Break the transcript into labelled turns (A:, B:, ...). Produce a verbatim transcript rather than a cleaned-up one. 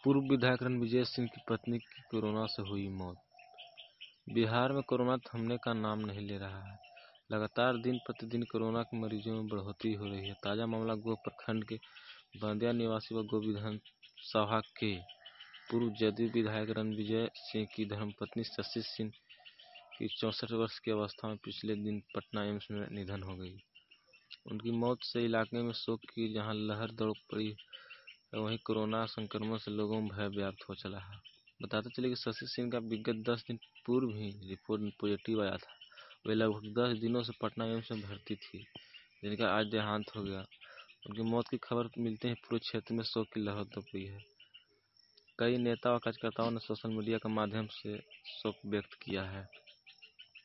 A: पूर्व विधायक रणविजय सिंह की पत्नी की कोरोना से हुई मौत। बिहार में कोरोना थमने का नाम नहीं ले रहा है। लगातार दिन प्रतिदिन कोरोना के मरीजों में बढ़ोतरी हो रही है। ताज़ा मामला गोह प्रखंड के बांदिया निवासी व गोह विधानसभा के पूर्व जदयू विधायक रणविजय सिंह की धर्मपत्नी शशि सिंह की चौंसठ वर्ष की अवस्था में पिछले दिन पटना एम्स में निधन हो गई। उनकी मौत से इलाके में शोक की जहां लहर दौड़ पड़ी है, वहीं कोरोना संक्रमण से लोगों में भय व्याप्त हो चला है। बताते चले कि शशि सिंह का विगत दस दिन पूर्व ही रिपोर्ट पॉजिटिव आया था। वे लगभग दस दिनों से पटना एम्स में भर्ती थी, जिनका आज देहांत हो गया। उनकी मौत की खबर मिलते ही पूरे क्षेत्र में शोक की लहर दौड़ पड़ी है। कई नेता और कार्यकर्ताओं ने सोशल मीडिया के माध्यम से शोक व्यक्त किया है।